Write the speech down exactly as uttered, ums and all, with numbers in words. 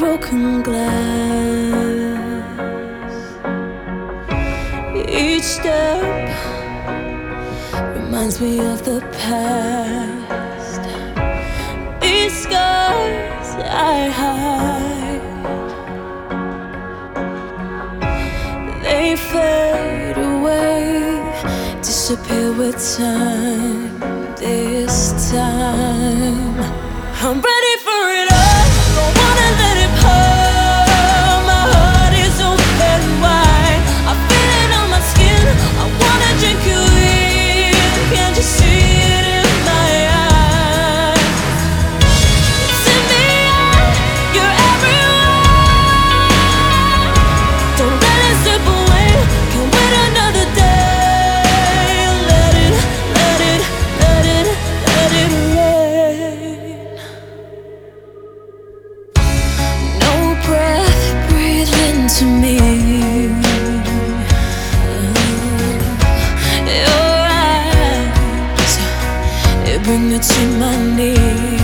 broken glass. Each step reminds me of the past. These scars I hide, they fade away, disappear with time. This time I'm ready for it all, don't wanna let it pour. My heart is open wide, I feel it on my skin. I wanna drink you in, can't you see it in my eyes? It's in the air, you're everywhere. Don't let it slip away, can't wait another day. Let it, let it, let it, let it rain. No breath, breathe into me. Your eyes, they bring me to my knees.